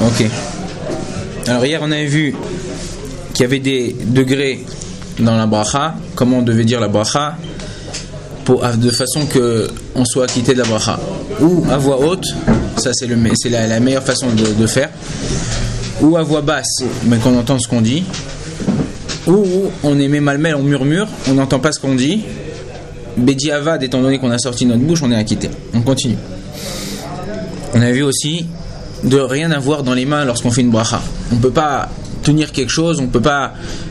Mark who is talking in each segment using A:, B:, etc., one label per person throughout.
A: Ok. Alors hier on avait vu qu'il y avait des degrés dans la bracha, comment on devait dire la bracha, de façon qu'on soit acquitté de la bracha. Ou à voix haute, ça c'est la meilleure façon de faire. Ou à voix basse, mais qu'on entende ce qu'on dit. Ou on est malmel, on murmure, on n'entend pas ce qu'on dit. Bedi avad, étant donné qu'on a sorti notre bouche, on est acquitté. On continue. On a vu aussi de rien avoir dans les mains lorsqu'on fait une bracha. On ne peut pas tenir quelque chose, on ne peut pas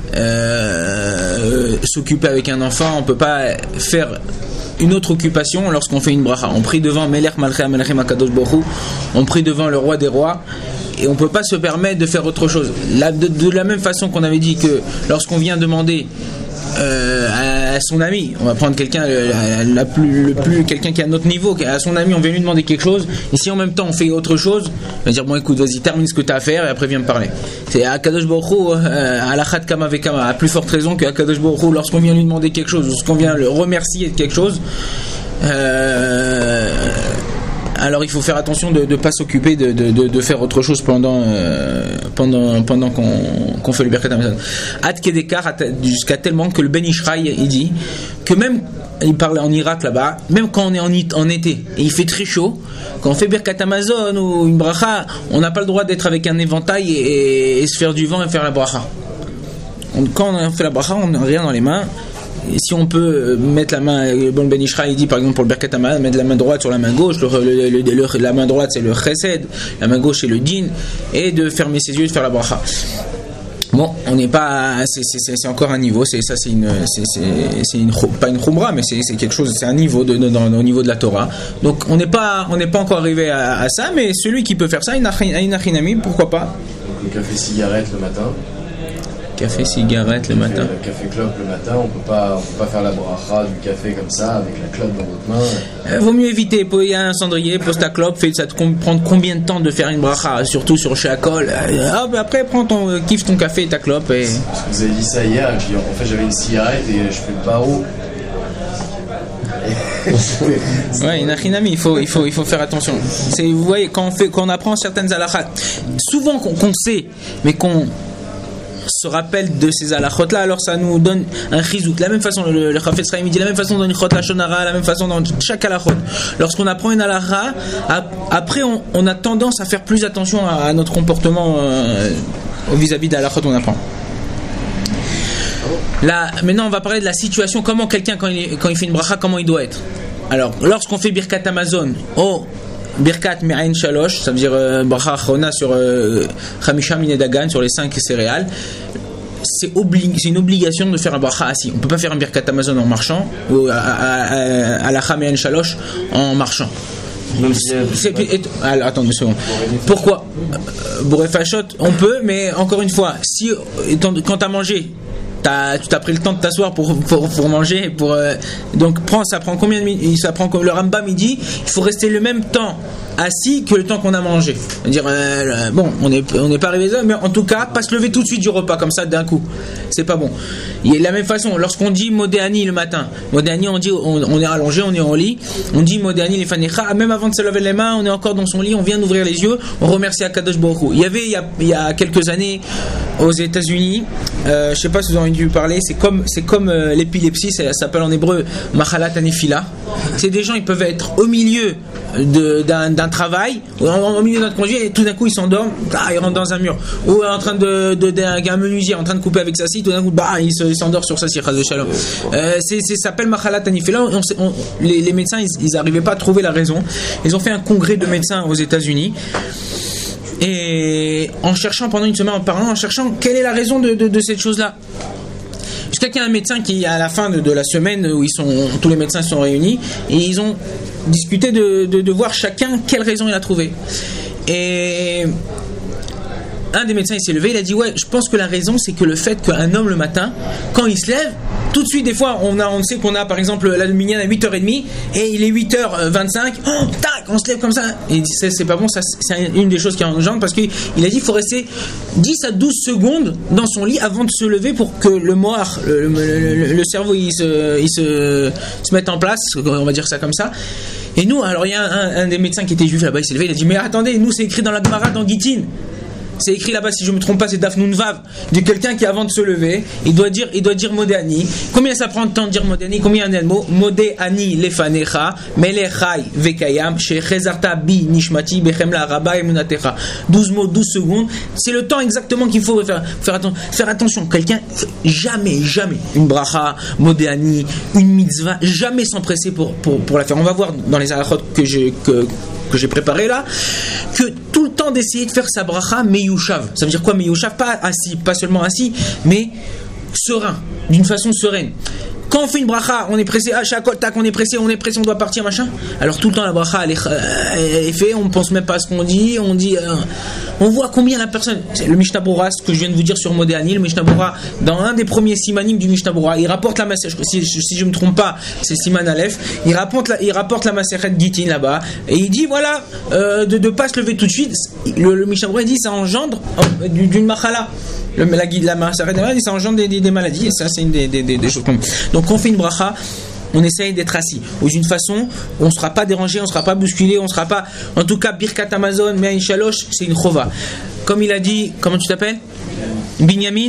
A: s'occuper avec un enfant, on ne peut pas faire une autre occupation lorsqu'on fait une bracha. On prie devant Melech Malchei Amelechim Akadosh Baruch Hu, on prie devant le roi des rois, et on ne peut pas se permettre de faire autre chose. De la même façon qu'on avait dit que lorsqu'on vient demander à son ami, on va prendre quelqu'un quelqu'un qui est à notre niveau, à son ami, on vient lui demander quelque chose, et si en même temps on fait autre chose, on va dire bon écoute, vas-y, termine ce que tu as à faire et après viens me parler. C'est Akadosh Baruch Hu, alachat kama vekama, à plus forte raison que Akadosh Baruch Hu, lorsqu'on vient lui demander quelque chose, lorsqu'on vient le remercier de quelque chose, alors il faut faire attention de ne pas s'occuper de faire autre chose pendant qu'on fait le Birkat Hamazon. Ad Kedekar, jusqu'à tellement que le Ben Ishraï il dit que même, il parle en Irak là-bas, même quand on est en été et il fait très chaud, quand on fait Birkat Hamazon ou une bracha, on n'a pas le droit d'être avec un éventail et se faire du vent et faire la bracha. Quand on fait la bracha, on n'a rien dans les mains. Et si on peut mettre la main, le bon Ben Ishraï dit par exemple pour le Birkat Hamazon, mettre la main droite sur la main gauche, la main droite c'est le chesed, la main gauche c'est le din, et de fermer ses yeux et de faire la bracha. Bon, on n'est pas, c'est encore un niveau, pas une khumra, mais c'est quelque chose, c'est un niveau au niveau de la Torah. Donc on n'est pas encore arrivé à ça, mais celui qui peut faire ça, une achinami, pourquoi pas.
B: Donc le café cigarette le matin.
A: Café cigarette le matin.
B: Café clope le matin, on peut pas faire la bracha du café comme ça avec la clope dans votre main.
A: Vaut mieux éviter. Il y a un cendrier, pose ta clope, ça te prend combien de temps de faire une bracha, surtout sur Shakol. Après kiffe ton café et ta clope. Et...
B: Parce que vous avez dit ça hier, et puis en fait j'avais une cigarette et je fais le barreau.
A: Ouais, inachinami, il faut faire attention. Vous voyez, quand on apprend certaines halachas, souvent qu'on sait, mais qu'on se rappelle de ces halachot là, alors ça nous donne un chizout. De la même façon, le Chafetz Chaim dit de la même façon dans une chot la shonara, de la même façon dans chaque halachot. Lorsqu'on apprend une halacha, après on a tendance à faire plus attention à notre comportement vis-à-vis de halachot qu'on apprend. Là, maintenant on va parler de la situation, comment quelqu'un quand il fait une bracha, comment il doit être. Alors, lorsqu'on fait Birkat Hamazon, Birkat Me'ain Shalosh, ça veut dire bracha achrona sur Chamisha Mine Dagan, sur les 5 céréales, c'est une obligation de faire un bracha assis. On ne peut pas faire un Birkat Hamazon en marchant, ou à la Me'ain Shalosh en marchant. Attends 2 secondes. Pourquoi Bourrefachot, on peut, mais encore une fois, si quand tu as mangé, tu t'as pris le temps de t'asseoir pour manger, donc ça prend combien de minutes? Ça prend, le Rambam il dit, il faut rester le même temps assis que le temps qu'on a mangé. C'est-à-dire, bon, on n'est pas arrivé là, mais en tout cas, pas se lever tout de suite du repas comme ça d'un coup. C'est pas bon. Il y a de la même façon, lorsqu'on dit Modéani le matin, Modéani on dit, on est allongé, on est en lit, on dit Modéani les fanecha, même avant de se laver les mains, on est encore dans son lit, on vient d'ouvrir les yeux, on remercie Akadosh Baruch Hu. Il y a quelques années aux États-Unis, je sais pas si vous en avez dû parler, c'est comme l'épilepsie, ça s'appelle en hébreu Machalat Anefila. C'est des gens, ils peuvent être au milieu d'un travail, au milieu d'un congé, et tout d'un coup ils s'endorment, ils rentrent dans un mur, ou en train un menuisier en train de couper avec sa scie, tout d'un coup il s'endort sur sa scie. Ça s'appelle Machalat Anefila. Les médecins ils n'arrivaient pas à trouver la raison. Ils ont fait un congrès de médecins aux États-Unis. Et en cherchant pendant une semaine, en cherchant quelle est la raison de cette chose-là. Jusqu'à qu'il y ait un médecin qui, à la fin de la semaine où tous les médecins sont réunis, et ils ont discuté de voir chacun quelle raison il a trouvé. Et un des médecins il s'est levé, il a dit ouais, je pense que la raison c'est que le fait qu'un homme le matin, quand il se lève, tout de suite des fois on sait qu'on a par exemple la minyan à 8h30 et il est 8h25, tac, on se lève comme ça, et c'est pas bon, ça c'est une des choses qui engendre, parce qu'il a dit il faut rester 10 à 12 secondes dans son lit avant de se lever pour que le moire, le cerveau il se mette en place, on va dire ça comme ça. Et nous, alors il y a un des médecins qui était juif là-bas, il s'est levé, il a dit mais attendez, nous c'est écrit dans la Gemara dans Gittin. c'est écrit là-bas, si je me trompe pas, c'est Daf Nun Vav, de quelqu'un qui avant de se lever, il doit dire Modéani. Combien ça prend de temps de dire Modéani? Combien il y a de mots? Modéani lefanecha, melechai vekayam, shechezarta bi nishmati, bechemla rabba emunatecha. 12 mots, 12 secondes. C'est le temps exactement qu'il faut faire attention. Quelqu'un, jamais, une bracha, Modéani, une mitzvah, jamais s'empresser pour la faire. On va voir dans les halachot que j'ai préparé là, que tout le temps d'essayer de faire sa bracha meyushav. Ça veut dire quoi meyushav? Pas assis, pas seulement assis, mais serein, d'une façon sereine. Quand on fait une bracha, on est pressé, à chaque tac, on est pressé, on doit partir, machin. Alors tout le temps la bracha elle est faite, on ne pense même pas à ce qu'on dit, on voit combien la personne. Le Mishnah Berurah, ce que je viens de vous dire sur Modéani, le Mishnah Berurah, dans un des premiers simanim du Mishnah Berurah, il rapporte la Masechet, si je ne me trompe pas, c'est Siman Aleph, il rapporte la Masechet Gittin là-bas, et il dit voilà, de ne pas se lever tout de suite, le Mishnah Berurah dit ça engendre d'une machala. La Masechet dit ça engendre des maladies, et ça c'est une des choses comme. Donc quand on fait une bracha, on essaye d'être assis. Ou d'une façon, on ne sera pas dérangé, on ne sera pas bousculé, on ne sera pas. En tout cas, Birkat Amazon, Me'ain Shalosh, c'est une chova. Comme il a dit, comment tu t'appelles? Binyamin.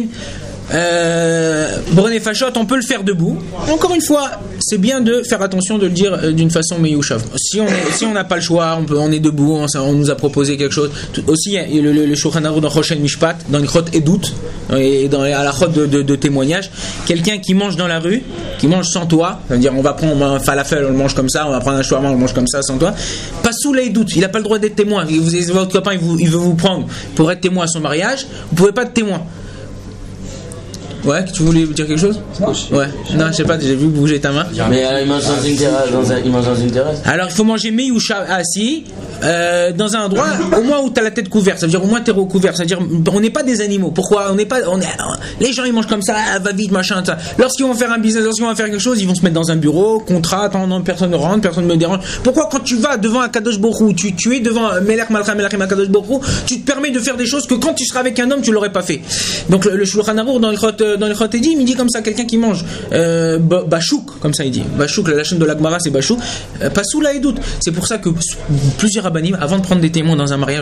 A: Brené Fachot, on peut le faire debout. Encore une fois, c'est bien de faire attention de le dire d'une façon meyushav. Si on n'a pas le choix, on est debout, on nous a proposé quelque chose. Aussi, il y a le Shulchan Aruch dans Choshen Mishpat, dans les chot Edut, et dans la chot de témoignage, quelqu'un qui mange dans la rue, qui mange sans toit, c'est-à-dire on va prendre un falafel, on le mange comme ça, on va prendre un shawarma, on le mange comme ça, sans toit, pas sous les doutes, il n'a pas le droit d'être témoin. Votre copain, il veut vous prendre pour être témoin à son mariage, vous ne pouvez pas être témoin. Ouais, tu voulais dire quelque chose? Ouais, non, je sais pas, j'ai vu bouger ta main.
C: Mais il mange dans une terrasse.
A: Alors il faut manger meyushav assis, dans un endroit au moins où tu as la tête couverte, c'est-à-dire au moins tu es recouvert, c'est-à-dire on n'est pas des animaux. Pourquoi les gens ils mangent comme ça, va vite, machin, ça. Lorsqu'ils vont faire un business, lorsqu'ils vont faire quelque chose, ils vont se mettre dans un bureau, contrat, attends, personne ne rentre, personne ne me dérange. Pourquoi quand tu vas devant un Kadosh Baruch Hu, tu es devant Melech Malcha Melachim Kadosh Baruch Hu, tu te permets de faire des choses que quand tu seras avec un homme tu l'aurais pas fait. Donc le Shulchan Aruch dans le Chotédim, il dit comme ça, quelqu'un qui mange bachouk, comme ça il dit. Bachouk, la chaîne de la Gemara c'est bachouk, pas sous la Edout. C'est pour ça que plusieurs rabbanim, avant de prendre des témoins dans un mariage,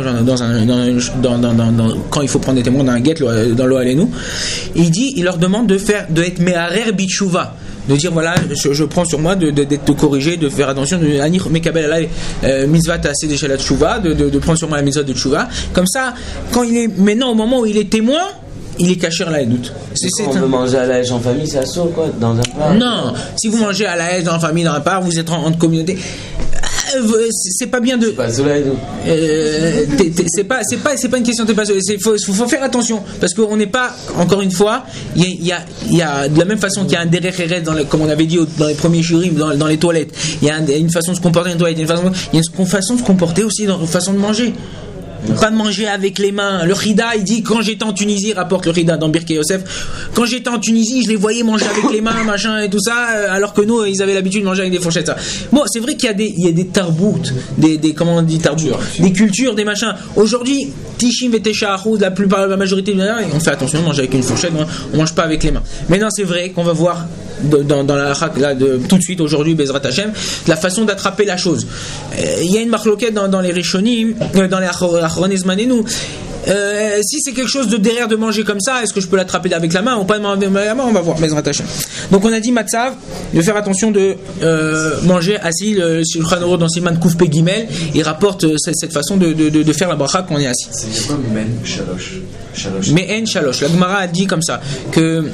A: quand il faut prendre des témoins dans un guet, dans l'O Alenu, il leur demande d'être me'arer bitshuva. De dire voilà, je prends sur moi d'être corrigé, de faire attention, de anir mekabel alay mitzvah taseh de shelat tshuva, de prendre sur moi la mitzvah de tshuva. Comme ça, quand il est maintenant au moment où il est témoin, il est caché à la doute.
C: On peut manger à la hache en famille, c'est assaut quoi, dans un plat.
A: Non, si vous mangez à la hache dans la famille, dans un part, vous êtes en communauté. C'est pas bien de.
C: C'est pas sous la
A: c'est pas une question de pas. Il faut faire attention parce qu'on n'est pas. Encore une fois, il y a de la même façon qu'il y a un derrière comme on avait dit dans les premiers shurim, dans les toilettes. Il y a une façon de se comporter dans les toilettes. Il y a une façon de se comporter aussi dans une façon de manger. Pas de manger avec les mains. Le Rida, il dit quand j'étais en Tunisie, rapporte le Rida dans Birkei Yosef, quand j'étais en Tunisie, je les voyais manger avec les mains, machin et tout ça, alors que nous, ils avaient l'habitude de manger avec des fourchettes. Ça. Bon, c'est vrai qu'il y a des tarbout, comment on dit tarbout, des cultures, des machins. Aujourd'hui, Tishim et Teshaharou, la majorité on fait attention, on mange avec une fourchette, on mange pas avec les mains. Maintenant, c'est vrai qu'on va voir dans la là, tout de suite aujourd'hui Bezrat Hashem la façon d'attraper la chose. Il y a une marloquette dans les Rishonim, dans les Achrones Zmanenu. Si c'est quelque chose de derrière de manger comme ça, est-ce que je peux l'attraper avec la main ou pas avec la main? On va voir Bezrat Hashem. Donc on a dit Matzav de faire attention de manger assis. Le Shulchan Aruch dans Siman Kouf Pe Gimel il rapporte cette façon de faire la bracha quand on est assis.
B: C'est quoi Men Shalosh?
A: Men Shalosh. La Gemara a dit comme ça que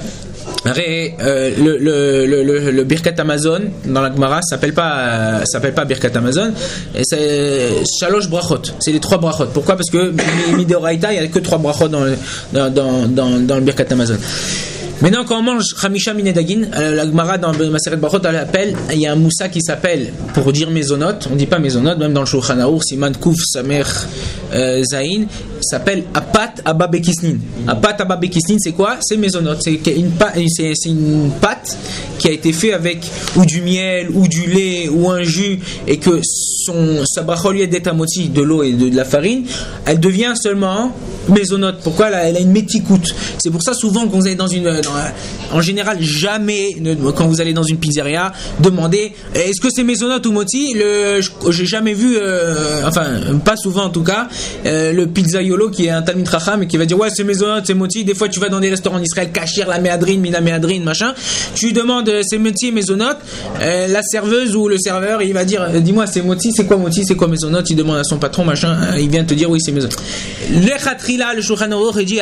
A: le Birkat Amazon dans la Gemara s'appelle pas Birkat Amazon, et c'est Shalosh brachot, c'est les 3 brachot. Pourquoi? Parce que Mideoraita il y a que 3 brachot dans le Birkat Amazon. Maintenant, quand on mange Chamisha Minedagin, la Gemara dans Maseret Brachot, elle appelle, il y a un moussa qui s'appelle, pour dire Mezonot, on dit pas Mezonot, même dans le Shulchan Aruch, Siman Kouf Samer Zain, s'appelle Apat Abba Bekisnin. Apat Abba Bekisnin, c'est quoi? C'est Mezonot. C'est une pâte qui a été faite avec ou du miel, ou du lait, ou un jus, et que sa brachot lui est d'étamoti, de l'eau et de la farine, elle devient seulement Mezonot. Pourquoi? Elle a une méticoute. C'est pour ça souvent quand vous allez en général jamais quand vous allez dans une pizzeria demandez est-ce que c'est Mezonot ou moti. J'ai jamais vu, enfin pas souvent en tout cas, le pizzaïolo rigolo qui est un Talmid Chacham et qui va dire ouais c'est Maisonot, c'est Moti. Des fois tu vas dans des restaurants en Israël, Kachir, la Méadrine, Mina Méadrine, machin. Tu lui demandes c'est Moti, Maisonot. La serveuse ou le serveur il va dire dis-moi c'est Moti, c'est quoi Moti, c'est quoi Maisonot. Il demande à son patron machin, il vient te dire oui c'est Maisonot. Le Khatrila, le Shulchan Aruch, il dit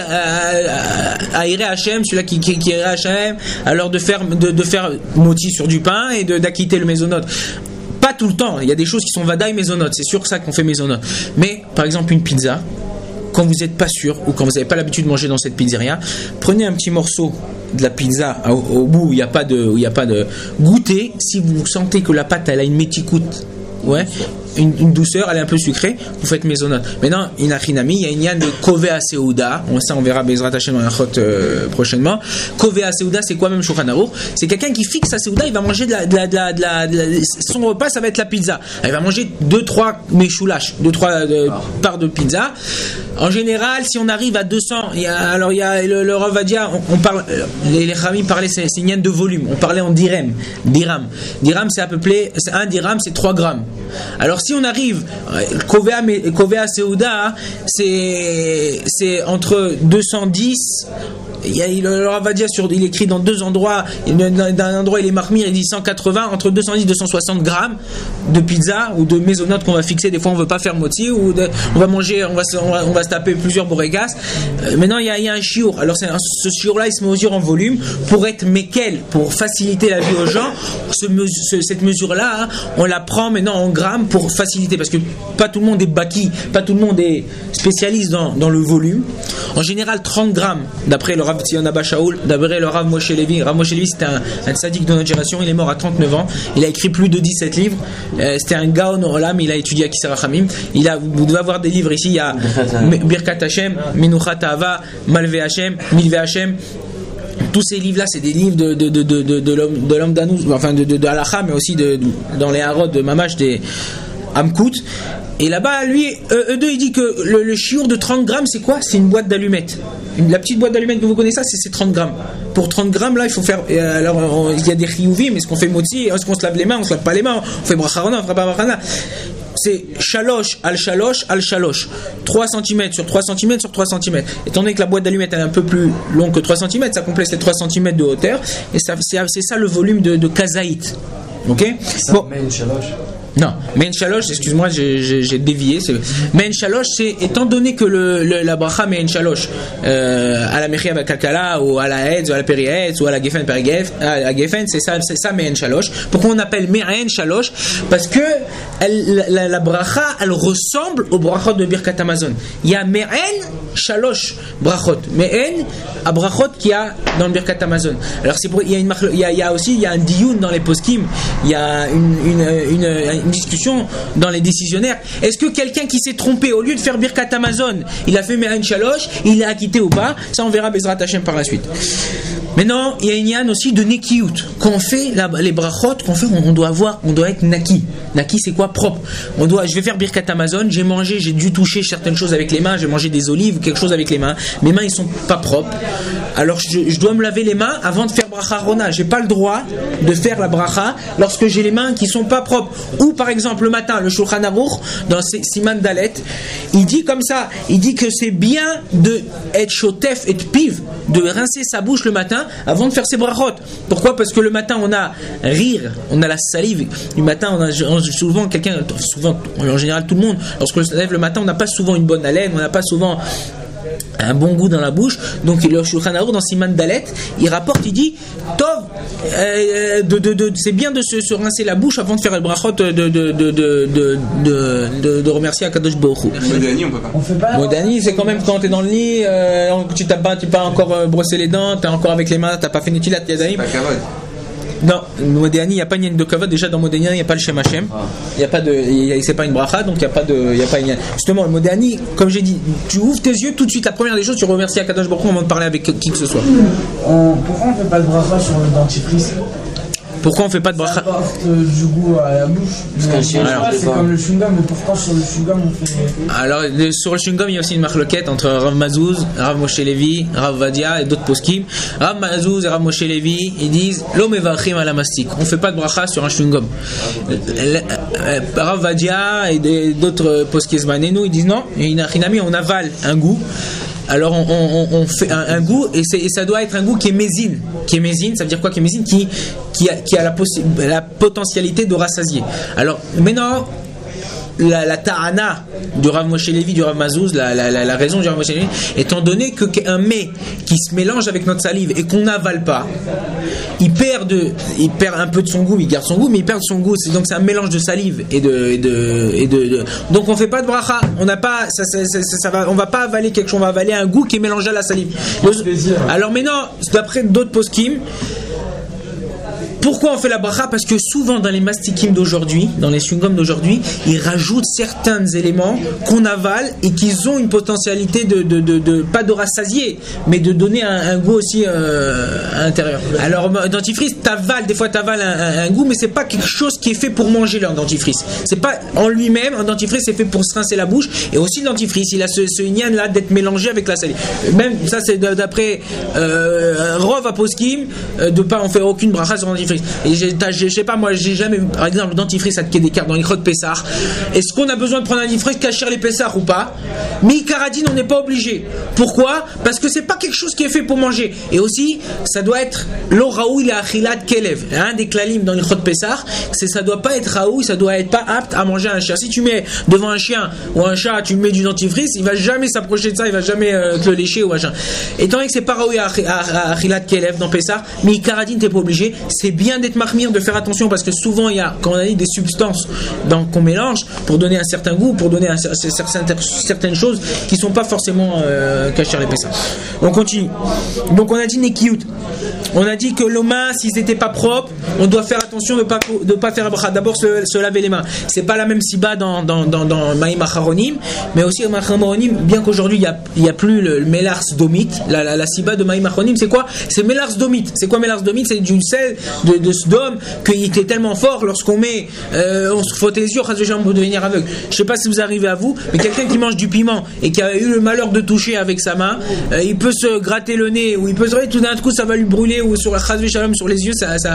A: à Iré Hachem, celui-là qui Iré Hachem, alors de faire Moti sur du pain et d'acquitter le Maisonot. Pas tout le temps, il y a des choses qui sont vadaï Maisonot, c'est sûr ça qu'on fait Maisonot. Mais par exemple une pizza, quand vous n'êtes pas sûr ou quand vous n'avez pas l'habitude de manger dans cette pizzeria, prenez un petit morceau de la pizza au bout où il n'y a pas de goûter. Si vous sentez que la pâte elle a une méticoute, ouais, une douceur, elle est un peu sucrée, vous faites Maisonot. Maintenant, il y a une yann de Kovea Seuda, ça on verra Bezrat Hashem dans la chot prochainement. Kovea Seuda, c'est quoi même Shulchan Aruch? C'est quelqu'un qui fixe sa Seuda, il va manger son repas, ça va être la pizza. Il va manger 2-3 méchoulaches, 2-3 parts de pizza. En général, si on arrive à 200, il y a le Rav Vadia, on parle, les Chachamim parlaient, c'est une yann de volume, on parlait en dirham. Dirham, c'est à peu près, un dirham, c'est 3 grammes. Alors si on arrive, Kovea Seuda, c'est entre 210. Le Rav Vadia il écrit dans 2 endroits. D'un endroit il est marmire, il dit 180, entre 210 et 260 grammes de pizza ou de maisonnote qu'on va fixer. Des fois on veut pas faire moti ou on va manger, on va se taper plusieurs bourrégas. Maintenant il y a un chiour. Alors ce chiour là il se mesure en volume pour être mekel, pour faciliter la vie aux gens. Cette mesure là on la prend maintenant en grammes pour faciliter, parce que pas tout le monde est baki, pas tout le monde est spécialiste dans le volume. En général 30 grammes d'après le Rav Tzion Abba Shaul, d'après le Rav Moshe Levi. Rav Moshe Levi c'était un tzaddik de notre génération, il est mort à 39 ans, il a écrit plus de 17 livres, c'était un Gaon Olam, il a étudié à Kisar Rachamim, vous devez avoir des livres ici, il y a Birkat Hashem, Menuchat Ahava, Malve Hashem, Milve Hashem. Tous ces livres-là, c'est des livres de l'homme d'Anouz, enfin de Halacha, mais aussi dans les Harod de Mamash des Amkout. Et là-bas, lui, eux deux, il dit que le chiour de 30 grammes, c'est quoi? C'est une boîte d'allumettes. La petite boîte d'allumettes que vous connaissez, ça, c'est 30 grammes. Pour 30 grammes, là, il faut faire. Alors, il y a des chiyuvim, est-ce qu'on fait moti? Est-ce qu'on se lave les mains? On se lave pas les mains? On fait bracharona, on fera pas bracharona. C'est shalosh al shalosh al shalosh. 3 cm sur 3 cm sur 3 cm. Étant donné que la boîte d'allumettes elle est un peu plus longue que 3 cm, ça complète les 3 cm de hauteur. Et c'est ça le volume de kazaït. Ok?
B: Ça, bon. Mais une shalosh.
A: Non, Mein Shalosh, excuse-moi, j'ai dévié. Mein Shalosh, c'est étant donné que la bracha Mein Shalosh à la Mechia Bakalkala ou à la Hetz ou à la Peri-Hetz ou à la Geffen Peri-Geffen, à Geffen, c'est ça Mein Shalosh. Pourquoi on appelle Mein Shalosh? Parce que la bracha, elle ressemble aux brachot de Birkat Hamazon. Il y a Mein Shalosh brachot, Mein à brachot qu'il y a dans le Birkat Hamazon. Alors il y a aussi un diyun dans les poskim, il y a une discussion dans les décisionnaires. Est-ce que quelqu'un qui s'est trompé, au lieu de faire Birkat Hamazon, il a fait Me'ain Shalosh, il l'a acquitté ou pas? Ça on verra Bezrat Hashem par la suite. Maintenant, il y a une yann aussi de Nekiyut. Quand on fait les brachot, on doit être Naki. Naki, c'est quoi? Propre. Je vais faire Birkat Hamazon, j'ai dû toucher certaines choses avec les mains, j'ai mangé des olives ou quelque chose avec les mains. Mes mains, ils sont pas propres. Alors, je dois me laver les mains avant de faire bracha rona. J'ai pas le droit de faire la bracha lorsque j'ai les mains qui sont pas propres. Ou, par exemple, le matin, le Shulchan Aruch, dans Siman Dalet, il dit comme ça, il dit que c'est bien de être shotef et piv, de rincer sa bouche le matin avant de faire ses brachot. Pourquoi? Parce que le matin on a rire, on a la salive. Du matin on a souvent en général tout le monde, lorsqu'on se lève le matin on n'a pas souvent une bonne haleine, on n'a pas souvent un bon goût dans la bouche. Donc le Shulchan Aruch dans Siman Dalet, il rapporte, il dit Tov, c'est bien de se rincer la bouche avant de faire le brachot, de remercier Akadosh Baruch Hu.
D: Modani, on peut pas.
E: On fait pas.
A: Modani, c'est quand même quand t'es dans le lit, tu pas encore brossé les dents, t'es encore avec les mains, t'as pas fait Netilat Yadayim.
D: C'est pas kavod.
A: Non, Modani, il n'y a pas une de kavod. Déjà dans Modani, il n'y a pas le Shem Hashem. Il y a pas c'est pas une bracha, donc il n'y a pas une. Justement, le Modani, comme j'ai dit, tu ouvres tes yeux tout de suite. La première des choses, tu remercies Akadosh Baruch Hu avant de parler avec qui que ce soit.
E: Pourquoi on ne fait pas le bracha sur le dentifrice?
A: Pourquoi on fait pas de bracha?
D: Ça apporte du goût à la bouche. C'est comme le chewing-gum, mais pourquoi sur le chewing-gum on fait...
A: Alors sur le chewing-gum il y a aussi une marloquette entre Rav Mazouz, Rav Moshe Levi, Rav Vadia et d'autres poskim. Rav Mazouz et Rav Moshe Levi ils disent lo mevachim ala mastik, on fait pas de bracha sur un chewing-gum. Rav Vadia et d'autres poskim zmanenu ils disent non, on avale un goût. Alors on fait un goût et ça doit être un goût qui est mésine. Qui est mésine, ça veut dire quoi qui est mésine? Qui a la potentialité de rassasier. Alors maintenant la ta'ana du Rav Moshe Levi, du Rav Mazouz, la raison du Rav Moshe Levi, étant donné qu'un mets qui se mélange avec notre salive et qu'on n'avale pas, il perd un peu de son goût, il garde son goût, mais il perd son goût. Donc c'est un mélange de salive et de donc on fait pas de bracha, on n'a pas on va pas avaler quelque chose, on va avaler un goût qui est mélangé à la salive. Alors maintenant, d'après d'autres poskim, pourquoi on fait la bracha? Parce que souvent dans les mastikim d'aujourd'hui, dans les chewing-gums d'aujourd'hui, ils rajoutent certains éléments qu'on avale et qui ont une potentialité de pas de rassasier, mais de donner un goût aussi à l'intérieur. Alors dentifrice, des fois t'avales un goût, mais c'est pas quelque chose qui est fait pour manger le dentifrice. C'est pas en lui-même, un dentifrice c'est fait pour se rincer la bouche, et aussi le dentifrice, il a ce ignan là d'être mélangé avec la salive. Même ça c'est d'après Rov à poskim, de pas en faire aucune bracha sur le dentifrice. Et je sais pas, moi j'ai jamais, par exemple, le dentifrice à Kedekar dans les crottes Pessar. Est-ce qu'on a besoin de prendre un dentifrice cacher les Pessar ou pas? Mais Karadine, on n'est pas obligé. Pourquoi? Parce que c'est pas quelque chose qui est fait pour manger. Et aussi, ça doit être lo raoui la achilat kelev. Un des klalim dans les crottes Pessar, ça doit pas être raoui, ça doit être pas apte à manger un chien. Si tu mets devant un chien ou un chat, tu mets du dentifrice, il va jamais s'approcher de ça, il va jamais te le lécher ou machin. Étant donné que c'est pas raoui à achilat kelev dans Pessar, mais Karadine, t'es pas obligé. C'est bien d'être mahmir, de faire attention, parce que souvent il y a, quand on a dit, des substances qu'on mélange pour donner un certain goût, pour donner certaines choses qui sont pas forcément cachées à l'épaisseur. On continue. Donc on a dit nekiyut. On a dit que les mains, s'ils n'étaient pas propres, on doit faire attention de pas faire bracha. D'abord se laver les mains. C'est pas la même siba dans Maïm Acharonim, mais aussi Maïm Acharonim, bien qu'aujourd'hui il y a plus le Melars Domit. La siba de Maïm Acharonim, c'est quoi? C'est Melars Domit. C'est quoi Melars Domit? C'est du sel de Sdom qu'il était tellement fort lorsqu'on met on se frottait les yeux pour devenir aveugle. Je sais pas si vous arrivez à vous, mais quelqu'un qui mange du piment et qui a eu le malheur de toucher avec sa main, il peut se gratter le nez, ou il peut se tout d'un coup ça va lui brûler, ou sur la chazve shalom sur les yeux,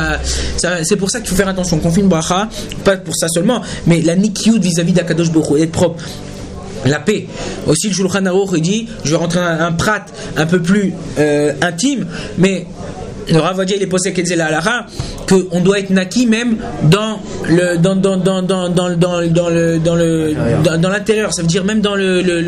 A: c'est pour ça qu'il faut faire attention qu'on fait une bracha, pas pour ça seulement, mais la nikiyut vis-à-vis d'Akadosh Baruch Hu, être propre. La paix. Aussi le Shulchan Aruch il dit, je vais rentrer dans un prat un peu plus intime, mais le Rav Vadia il est posé qu'elle la halakha que on doit être naki même dans l'intérieur, ça veut dire même dans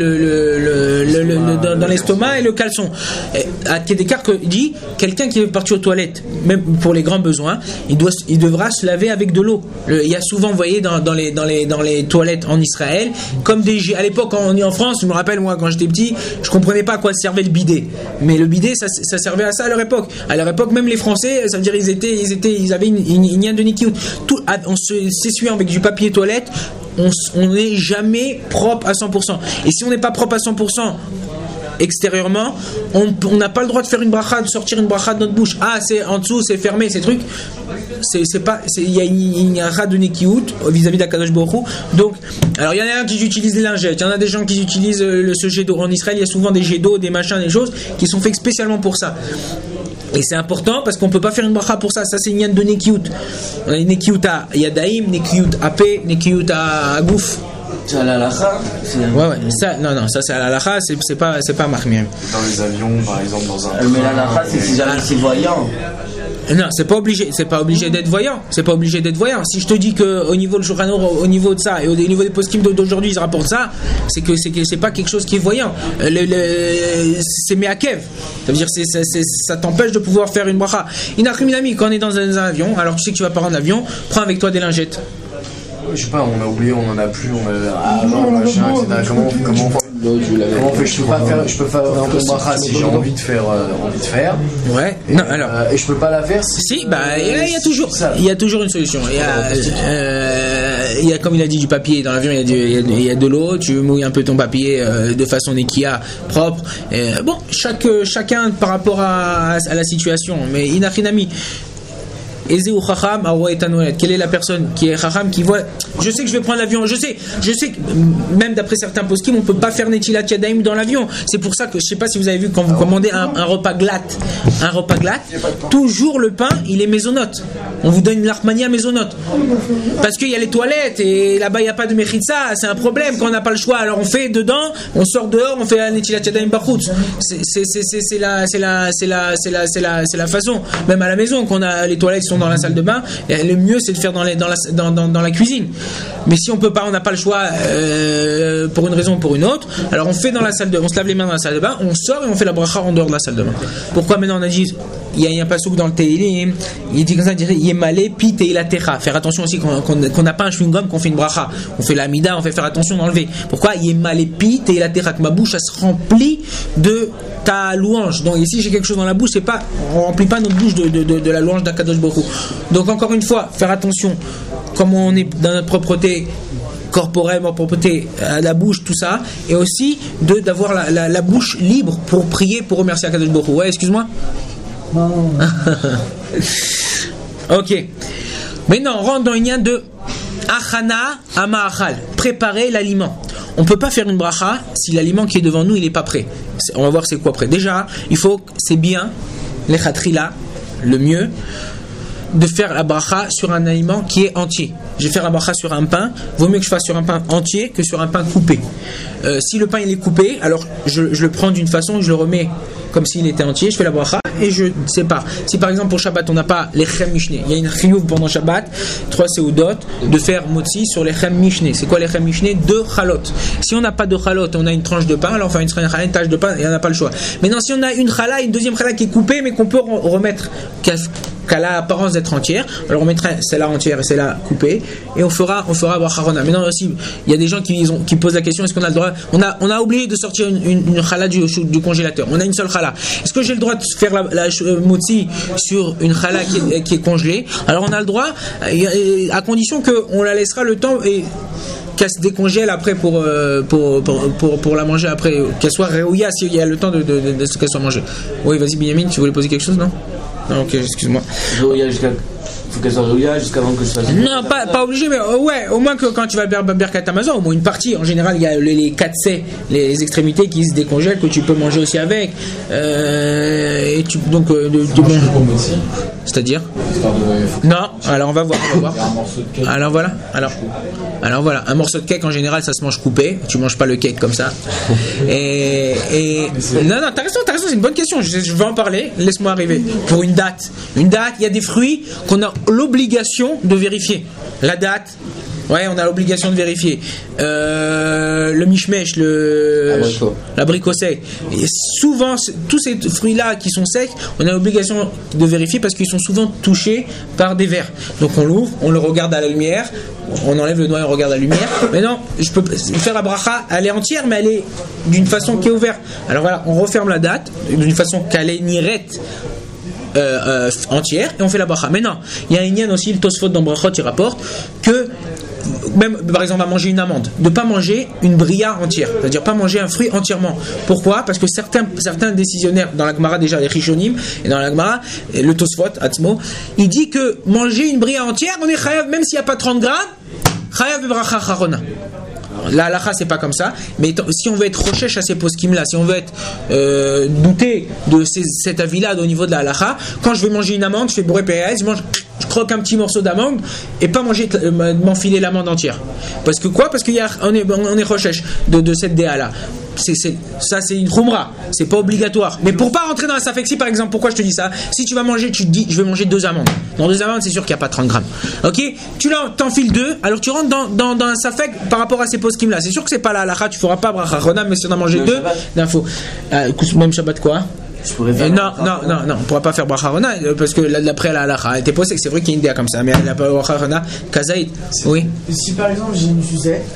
A: dans l'estomac et le caleçon. À Kedekar dit quelqu'un qui est parti aux toilettes, même pour les grands besoins, il devra se laver avec de l'eau. Il y a souvent, vous voyez, dans les toilettes en Israël, comme à l'époque quand on est en France, je me rappelle moi quand j'étais petit, je comprenais pas à quoi servait le bidet, mais le bidet ça servait à ça à leur époque. À leur époque même les Français, ça veut dire ils avaient une de nikiyut. On s'essuyant avec du papier toilette, on n'est jamais propre à 100%. Et si on n'est pas propre à 100% extérieurement, on n'a pas le droit de faire une bracha, de sortir une bracha de notre bouche. Ah, c'est en dessous, c'est fermé, ces trucs. Il y a un rat de nikiyut vis-à-vis d'Akadosh Baruch Hu. Donc, alors il y en a un qui utilise les lingettes, il y en a des gens qui utilisent ce jet d'eau. En Israël, il y a souvent des jets d'eau, des machins, des choses qui sont faits spécialement pour ça. Et c'est important parce qu'on peut pas faire une bracha pour ça. Ça c'est une yann de nekiyut. On a une nekiyut à yadaim, nekiyut à paix, nekiyut à gouf.
C: C'est à l'halakha.
A: Ouais. Ça, non, ça c'est à l'halakha, c'est pas mahmir.
B: Dans les avions, par exemple, dans un.
C: Mais l'halakha, c'est si jamais c'est voyant.
A: Non, c'est pas obligé d'être voyant. C'est pas obligé d'être voyant. Si je te dis que au niveau de Shulchan Aruch, au niveau de ça et au niveau des poskim d'aujourd'hui, ils rapportent ça, c'est que c'est pas quelque chose qui est voyant. C'est meakev. Ça veut dire ça t'empêche de pouvoir faire une bracha. Inachiminami, quand on est dans un avion, alors tu sais que tu vas pas en avion, prends avec toi des lingettes.
B: Je sais pas, on a oublié, on en a plus, on a avant machin, etc. Comment on fait? Je peux faire un peu de bracha si j'ai envie de faire.
A: Ouais.
B: Et,
A: non, alors.
B: Et je peux pas la faire
A: si. Il y a toujours une solution. Il y a comme il a dit du papier dans l'avion, il y a de l'eau. Tu mouilles un peu ton papier de façon nekia, propre. Chacun par rapport à la situation. Mais inachinami. Eze ou Chacham, Awa et Tanolet. Quelle est la personne qui est Chacham, qui voit. Je sais que je vais prendre l'avion, je sais que même d'après certains poskim, on ne peut pas faire Netilat Yadayim dans l'avion. C'est pour ça que je ne sais pas si vous avez vu quand vous commandez un repas glatt, toujours le pain, il est mésonote. On vous donne une larmania mésonote. Parce qu'il y a les toilettes et là-bas il n'y a pas de mechitza, c'est un problème quand on n'a pas le choix. Alors on fait dedans, on sort dehors, on fait un Netilat Yadayim Bachutz. C'est la façon. Même à la maison, quand on a les toilettes qui sont dans la salle de bain, le mieux c'est de faire dans la cuisine. Mais si on peut pas, on n'a pas le choix pour une raison ou pour une autre, alors on fait dans la salle de, on se lave les mains dans la salle de bain, on sort et on fait la bracha en dehors de la salle de bain. Pourquoi maintenant on a dit, il y a un pasouk dans le Teilim, il dit comme ça, il dirait Yemale pi teilatecha. Faire attention aussi qu'on n'a pas un chewing-gum, qu'on fait une bracha, on fait la mida, on fait faire attention d'enlever. Pourquoi Yemale pi teilatecha, que ma bouche elle se remplit de ta louange. Donc ici j'ai quelque chose dans la bouche, c'est pas, on remplit pas notre bouche de la louange d'Akadosh Baruch Hu. Donc encore une fois, faire attention, comme on est dans notre propreté corporelle, propreté à la bouche, tout ça, et aussi d'avoir la bouche libre pour prier, pour remercier Akadosh Baruch Hu. Ouais, excuse-moi. Non. Ok. Maintenant, on rentre dans une lien de Achana Ama'achal, préparer l'aliment. On ne peut pas faire une bracha si l'aliment qui est devant nous, il n'est pas prêt. On va voir c'est quoi prêt. Déjà, il faut, c'est bien, les khatrila, le mieux, de faire la bracha sur un aliment qui est entier. Je vais faire la bracha sur un pain, vaut mieux que je fasse sur un pain entier que sur un pain coupé. Si le pain il est coupé, alors je le prends d'une façon, je le remets comme s'il était entier, je fais la bracha et je sépare. Si par exemple pour Shabbat on n'a pas les chem mishné, il y a une chiyuv pendant Shabbat, 3 seudot, de faire motzi sur les chem mishné. C'est quoi les chem mishné? 2 chalot. Si on n'a pas de chalot, on a une tranche de pain, alors enfin une tâche de pain et on n'a pas le choix. Maintenant si on a une chala, une deuxième chala qui est coupée mais qu'on peut remettre qu'à l'apparence d'être entière, alors on mettra celle-là entière et celle-là coupée et on fera bracharona. Maintenant aussi, il y a des gens qui posent la question, est-ce qu'on a le droit, on a oublié de sortir une chala du congélateur, on a une seule chala, est-ce que j'ai le droit de faire la motzi sur une chala qui est congelée? Alors on a le droit, à condition qu'on la laissera le temps et qu'elle se décongèle après pour la manger après, qu'elle soit réouïa s'il y a le temps de qu'elle soit mangée. Oui, vas-y Benjamin, tu voulais poser quelque chose, non? Non, ok, excuse-moi.
C: Faut qu'elle soit réouïa jusqu'avant que je fasse.
A: Non, pas obligé, mais ouais, au moins que quand tu vas Birkat Hamazon, au moins une partie. En général, il y a les 4 C, les extrémités qui se décongèlent, que tu peux manger aussi avec. Et tu donc c'est-à-dire non, alors on va voir. Alors voilà. Alors voilà, un morceau de cake en général ça se mange coupé, tu manges pas le cake comme ça. Et non, t'as raison, c'est une bonne question, je vais en parler, laisse-moi arriver. Pour une date, il y a des fruits qu'on a l'obligation de vérifier. La date, ouais, on a l'obligation de vérifier. Le mishmesh, l'abricot sec. Et souvent, tous ces fruits-là qui sont secs, on a l'obligation de vérifier parce qu'ils sont souvent touchés par des vers. Donc on l'ouvre, on le regarde à la lumière, on enlève le doigt et on regarde à la lumière. Maintenant, je peux faire la bracha, elle est entière, mais elle est d'une façon qui est ouverte. Alors voilà, on referme la date d'une façon qu'elle est nirette. Entière et on fait la bracha. Maintenant, il y a un lien aussi, le Tosfot dans Brachot il rapporte que même par exemple à manger une amande, de pas manger une bria entière, c'est-à-dire pas manger un fruit entièrement. Pourquoi? Parce que certains décisionnaires dans la Gemara, déjà les Rishonim et dans la Gemara, le Tosfot Atzmo, il dit que manger une bria entière, on est chayav même s'il n'y a pas 30 grammes, chayav bebracha charona. La halakha c'est pas comme ça, mais si on veut être rochesh à ces poskim là, si on veut être douté de cet avis là au niveau de la halakha, quand je vais manger une amande, je fais bourré PAS, je croque un petit morceau d'amande et pas m'enfiler l'amande entière. Parce que quoi? Parce qu'on est rochesh de cette DA là. Ça c'est une khumra, c'est pas obligatoire. Mais pour pas rentrer dans la safeksi par exemple, pourquoi je te dis ça? Si tu vas manger, tu te dis je vais manger 2 amandes. Dans 2 amandes, c'est sûr qu'il n'y a pas 30 grammes. Ok? Tu t'enfiles 2, alors tu rentres dans un safek par rapport à ces poskim là. C'est sûr que c'est pas la halakha, tu feras pas bracha chona, mais si on a mangé 2, d'info. Même Shabbat quoi? Non, on pourra pas faire bracha chona parce que d'après la halakha, elle était posée, c'est vrai qu'il y a une idée comme ça, mais elle n'a pas bracha chona, kazaït. Oui.
D: Si par exemple j'ai une sucette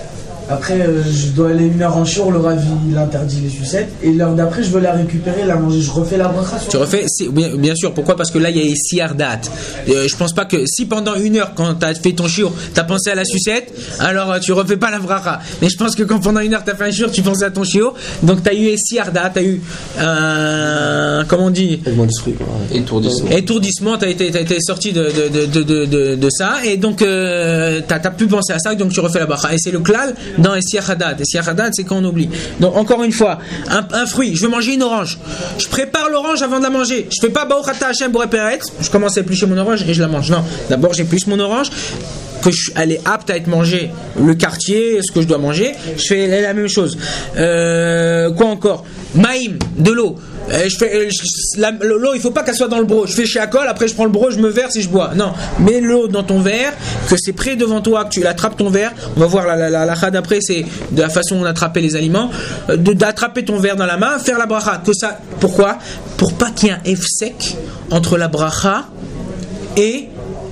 D: Après, je dois aller 1 heure en shiur, le Rav il interdit les sucettes. Et l'heure d'après, je veux la récupérer, la manger. Je refais la bracha.
A: Tu refais, bien sûr. Pourquoi? Parce que là, il y a les siardat. Je pense pas que si pendant 1 heure, quand tu as fait ton shiur, tu as pensé à la sucette, alors tu refais pas la bracha. Mais je pense que quand pendant 1 heure, tu as fait un shiur, tu pensais à ton shiur. Donc, tu as eu les siardat, tu as eu comment on dit? Étourdissement. Tu as été sorti de ça. Et donc, tu as pu penser à ça. Donc, tu refais la bracha. Et c'est le klal dans les siardat. Les siardat, c'est quand on oublie. Donc, encore une fois, un fruit. Je veux manger une orange. Je prépare l'orange avant de la manger. Je fais pas Baruch Hashem Boré Peret. Je commence à éplucher mon orange et je la mange. Non, d'abord j'épluche mon orange, elle est apte à être mangée, le quartier, ce que je dois manger. Je fais la même chose. Quoi encore? Maïm, de l'eau. L'eau, il faut pas qu'elle soit dans le broc. Je fais chez Akol, après je prends le broc, je me verse et je bois. Non, mets l'eau dans ton verre, que c'est près devant toi, que tu attrapes ton verre. On va voir la chade après, c'est de la façon dont on attrapait les aliments, d'attraper ton verre dans la main, faire la bracha. Que ça, pourquoi? Pour pas qu'il y ait un sec entre la bracha et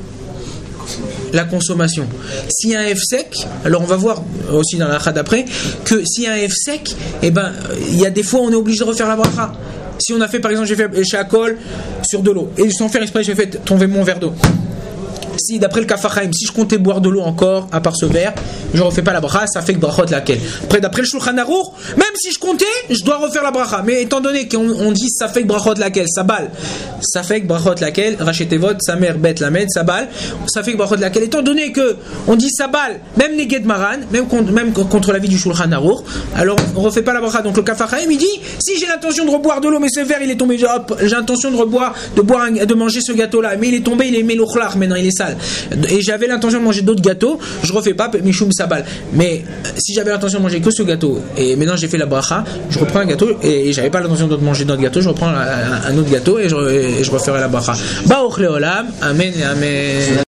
A: la consommation. S'il y a un sec, alors on va voir aussi dans la chade après que s'il y a un sec, il y a des fois on est obligé de refaire la bracha. Si on a fait, par exemple, j'ai fait chez Akol sur de l'eau et sans faire exprès, j'ai fait tomber mon verre d'eau. Si d'après le Kafachaim, si je comptais boire de l'eau encore à part ce verre, je refais pas la bracha, ça fait que brachot laquelle. Après d'après le Shulchan Aruch, même si je comptais, je dois refaire la bracha. Mais étant donné qu'on dit ça fait que brachot laquelle, ça balle. Ça fait que brachot laquelle, rachetez votre, sa mère bête la med, ça balle. Ça fait que brachot laquelle. Étant donné que on dit ça balle, même les Neged Maran, même contre l'avis du Shulchan Aruch, alors on refait pas la bracha. Donc le Kafachaim il dit si j'ai l'intention de reboire de l'eau, mais ce verre il est tombé, j'ai l'intention de manger ce gâteau là, mais il est tombé, il est melochlach, maintenant il est sale. Et j'avais l'intention de manger d'autres gâteaux, je refais pas Mishum Sabal. Mais si j'avais l'intention de manger que ce gâteau et maintenant j'ai fait la bracha, je reprends un gâteau et j'avais pas l'intention de manger d'autres gâteaux, je reprends un autre gâteau et je referai la bracha. Baruch Leolam, amen et amen.